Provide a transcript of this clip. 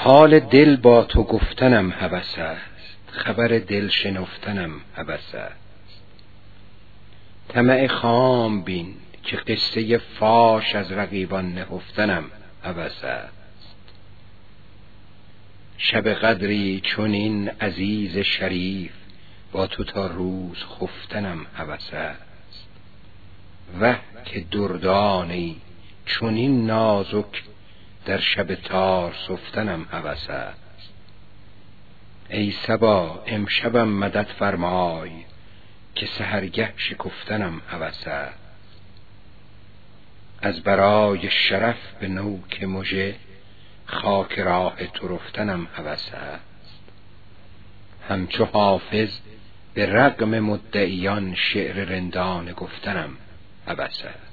حال دل با تو گفتنم هوس است، خبر دل شنفتنم هوس است. طمع خام بین که قصه فاش از رقیبان نهفتنم هوس است. شب قدری چنین عزیز شریف، با تو تا روز خفتنم هوس است. وه که دردانه چنین نازک، در شب تار سفتنم هوس است. ای صبا امشبم مدد فرمای، که سحرگه شکفتنم هوس است. از برای شرف به نوک مژه، خاک راه تو رفتنم هوس است. همچو حافظ به رغم مدعیان، شعر رندانه گفتنم هوس است.